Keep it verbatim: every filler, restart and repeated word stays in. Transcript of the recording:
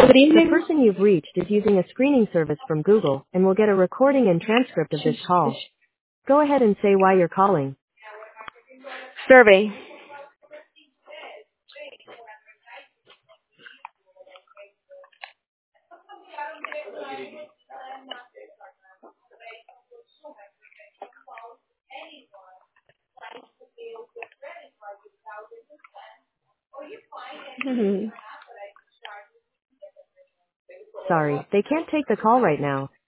Good The evening. person you've reached is using a screening service from Google and will get a recording and transcript of this call. Go ahead and say why you're calling. Survey. Sorry, they can't take the call right now.